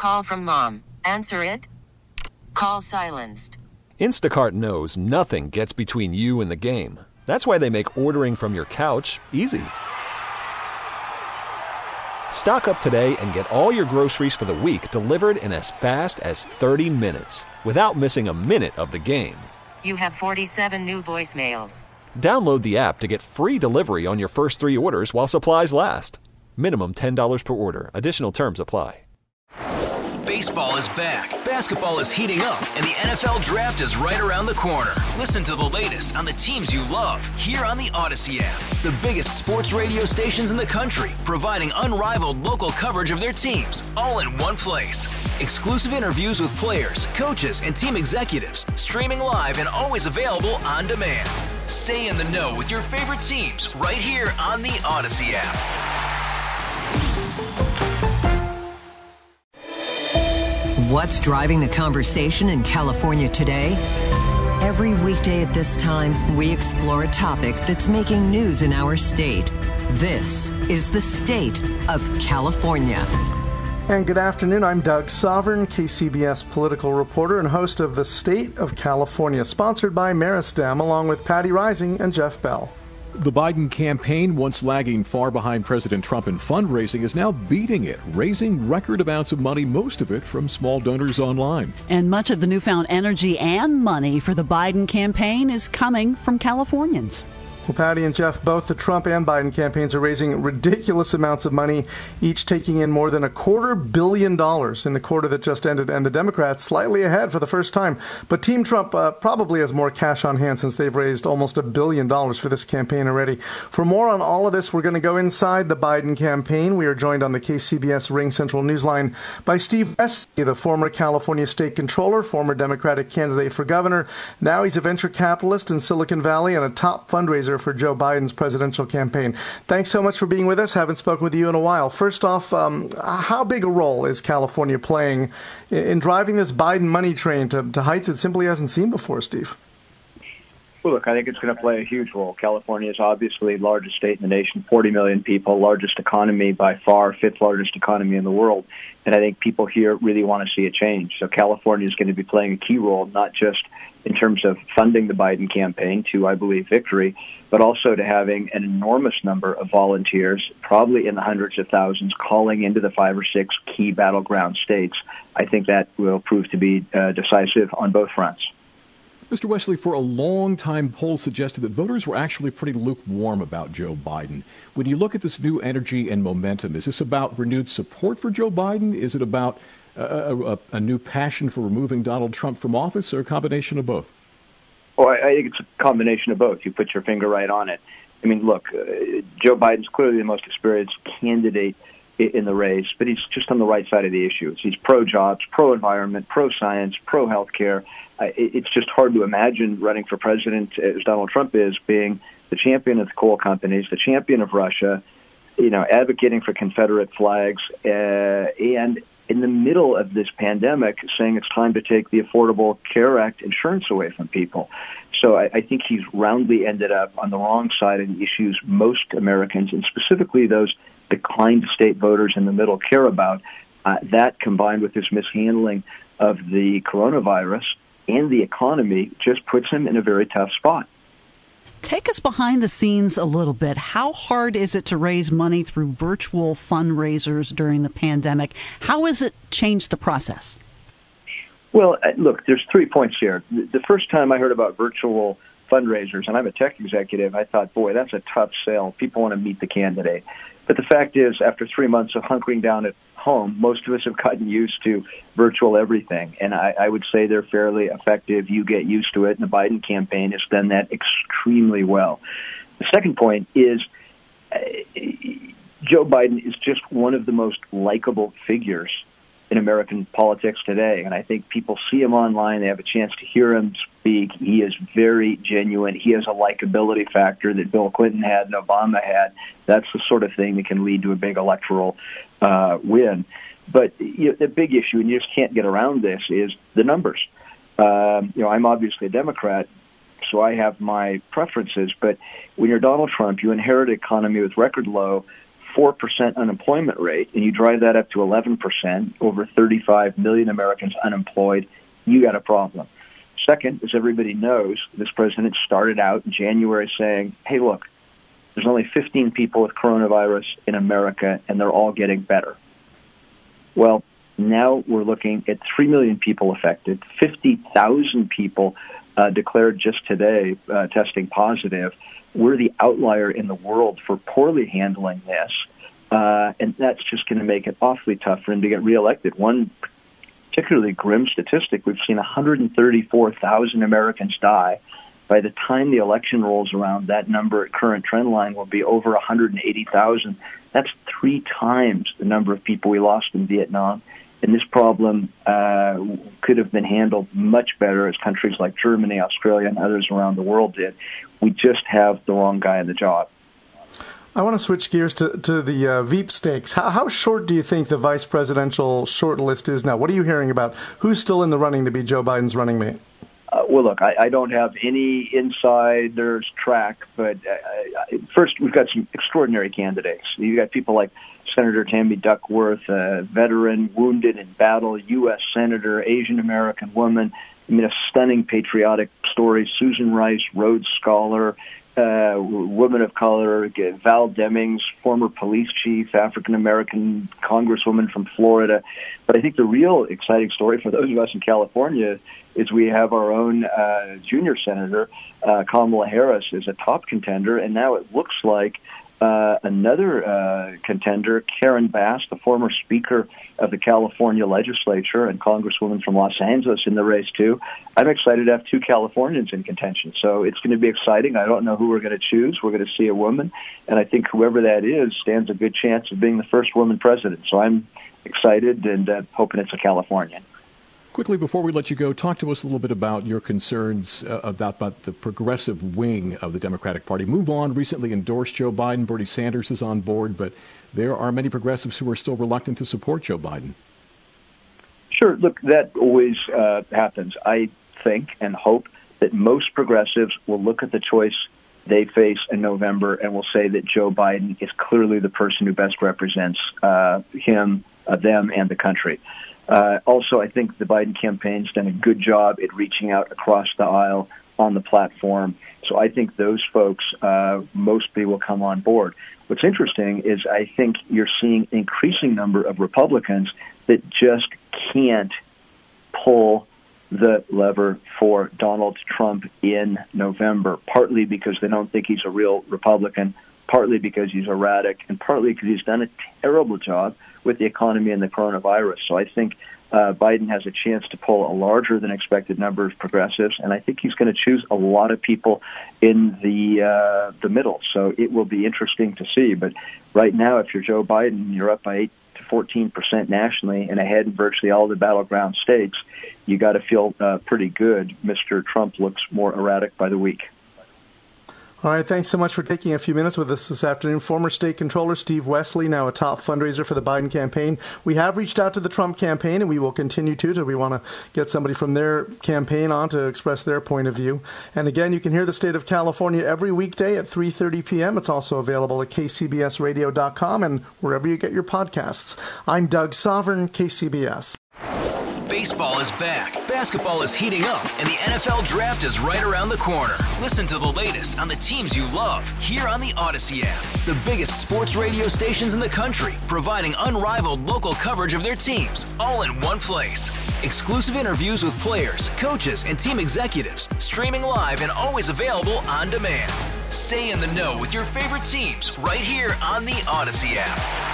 Call from mom. Answer it. Call silenced. Instacart knows nothing gets between you and the game. That's why they make ordering from your couch easy. Stock up today and get all your groceries for the week delivered in as fast as 30 minutes without missing a minute of the game. You have 47 new voicemails. Download the app to get free delivery on your first 3 orders while supplies last. Minimum $10 per order. Additional terms apply. Baseball is back, basketball is heating up, and the NFL Draft is right around the corner. Listen to the latest on the teams you love here on the Odyssey app. The biggest sports radio stations in the country, providing unrivaled local coverage of their teams, all in one place. Exclusive interviews with players, coaches, and team executives, streaming live and always available on demand. Stay in the know with your favorite teams right here on the Odyssey app. What's driving the conversation in California today? Every weekday at this time, we explore a topic that's making news in our state. This is the state of California. And good afternoon. I'm Doug Sovereign, KCBS political reporter and host of The State of California, sponsored by Meristem, along with Patty Rising and Jeff Bell. The Biden campaign, once lagging far behind President Trump in fundraising, is now beating it, raising record amounts of money, most of it from small donors online. And much of the newfound energy and money for the Biden campaign is coming from Californians. Well, Patty and Jeff, both the Trump and Biden campaigns are raising ridiculous amounts of money, each taking in more than $250 million in the quarter that just ended, and the Democrats slightly ahead for the first time. But Team Trump probably has more cash on hand since they've raised almost $1 billion for this campaign already. For more on all of this, we're going to go inside the Biden campaign. We are joined on the KCBS Ring Central Newsline by Steve Wesley, the former California State Controller, former Democratic candidate for governor. Now he's a venture capitalist in Silicon Valley and a top fundraiser for Joe Biden's presidential campaign. Thanks so much for being with us. Haven't spoken with you in a while. First off, how big a role is California playing in driving this Biden money train to heights it simply hasn't seen before, Steve? Well, look, I think it's going to play a huge role. California is obviously the largest state in the nation, 40 million people, largest economy by far, fifth largest economy in the world. And I think people here really want to see a change. So California is going to be playing a key role, not just in terms of funding the Biden campaign to, I believe, victory, but also to having an enormous number of volunteers, probably in the hundreds of thousands, calling into the 5 or 6 key battleground states. I think that will prove to be decisive on both fronts. Mr. Wesley, for a long time, polls suggested that voters were actually pretty lukewarm about Joe Biden. When you look at this new energy and momentum, is this about renewed support for Joe Biden? Is it about a new passion for removing Donald Trump from office, or a combination of both? Well, I think it's a combination of both. You put your finger right on it. I mean, look, Joe Biden's clearly the most experienced candidate in the race, but he's just on the right side of the issues. He's pro-jobs, pro-environment, pro-science, pro-healthcare. It's just hard to imagine running for president, as Donald Trump is, being the champion of the coal companies, the champion of Russia, advocating for Confederate flags, and in the middle of this pandemic saying it's time to take the Affordable Care Act insurance away from people. So I think he's roundly ended up on the wrong side of the issues most Americans, and specifically those declined state voters in the middle, care about. That, combined with his mishandling of the coronavirus and the economy, just puts him in a very tough spot. Take us behind the scenes a little bit. How hard is it to raise money through virtual fundraisers during the pandemic? How has it changed the process? Well, look, there's 3 points here. The first time I heard about virtual fundraisers, and I'm a tech executive, I thought, boy, that's a tough sell. People want to meet the candidate. But the fact is, after 3 months of hunkering down at home, most of us have gotten used to virtual everything. And I would say they're fairly effective. You get used to it, and the Biden campaign has done that extremely well. The second point is Joe Biden is just one of the most likable figures in American politics today. And I think people see him online. They have a chance to hear him speak. He is very genuine. He has a likability factor that Bill Clinton had and Obama had. That's the sort of thing that can lead to a big electoral win. But the big issue, and you just can't get around this, is the numbers. I'm obviously a Democrat, so I have my preferences. But when you're Donald Trump, you inherit an economy with record low 4% unemployment rate and you drive that up to 11%, over 35 million Americans unemployed, you got a problem. Second, as everybody knows, this president started out in January saying, hey, look, there's only 15 people with coronavirus in America, and they're all getting better. Well, now we're looking at 3 million people affected, 50,000 people declared just today testing positive. We're the outlier in the world for poorly handling this, and that's just going to make it awfully tough for him to get reelected. One particularly grim statistic, we've seen 134,000 Americans die. By the time the election rolls around, that number at current trend line will be over 180,000. That's 3 times the number of people we lost in Vietnam. And this problem could have been handled much better as countries like Germany, Australia, and others around the world did. We just have the wrong guy in the job. I want to switch gears to the Veep stakes. How short do you think the vice presidential short list is now? What are you hearing about? Who's still in the running to be Joe Biden's running mate? Well, look, I don't have any insider's track, but first, we've got some extraordinary candidates. You've got people like Senator Tammy Duckworth, a veteran, wounded in battle, U.S. Senator, Asian-American woman. I mean, a stunning patriotic story. Susan Rice, Rhodes Scholar, woman of color, Val Demings, former police chief, African-American congresswoman from Florida. But I think the real exciting story for those of us in California is we have our own junior senator, Kamala Harris, is a top contender, and now it looks like another contender, Karen Bass, the former Speaker of the California legislature and Congresswoman from Los Angeles, in the race too. I'm excited to have 2 Californians in contention, so it's going to be exciting. I don't know who we're going to choose. We're going to see a woman, and I think whoever that is stands a good chance of being the first woman president. So I'm excited and hoping it's a Californian. Quickly, before we let you go, talk to us a little bit about your concerns about the progressive wing of the Democratic Party. Move On recently endorsed Joe Biden. Bernie Sanders is on board, but there are many progressives who are still reluctant to support Joe Biden. Sure. Look, that always happens. I think and hope that most progressives will look at the choice they face in November and will say that Joe Biden is clearly the person who best represents him, them, and the country. Also, I think the Biden campaign's done a good job at reaching out across the aisle on the platform. So I think those folks mostly will come on board. What's interesting is I think you're seeing an increasing number of Republicans that just can't pull the lever for Donald Trump in November, partly because they don't think he's a real Republican, partly because he's erratic, and partly because he's done a terrible job with the economy and the coronavirus. So I think Biden has a chance to pull a larger than expected number of progressives, and I think he's going to choose a lot of people in the middle. So it will be interesting to see. But right now, if you're Joe Biden, you're up by 8 to 14% nationally and ahead in virtually all the battleground states. You got to feel pretty good. Mr. Trump looks more erratic by the week. All right, thanks so much for taking a few minutes with us this afternoon. Former State Controller Steve Wesley, now a top fundraiser for the Biden campaign. We have reached out to the Trump campaign, and we will continue to. We want to get somebody from their campaign on to express their point of view. And again, you can hear the State of California every weekday at 3:30 p.m. It's also available at kcbsradio.com and wherever you get your podcasts. I'm Doug Sovereign, KCBS. Baseball is back, basketball is heating up, and the NFL Draft is right around the corner. Listen to the latest on the teams you love here on the Odyssey app. The biggest sports radio stations in the country, providing unrivaled local coverage of their teams, all in one place. Exclusive interviews with players, coaches, and team executives, streaming live and always available on demand. Stay in the know with your favorite teams right here on the Odyssey app.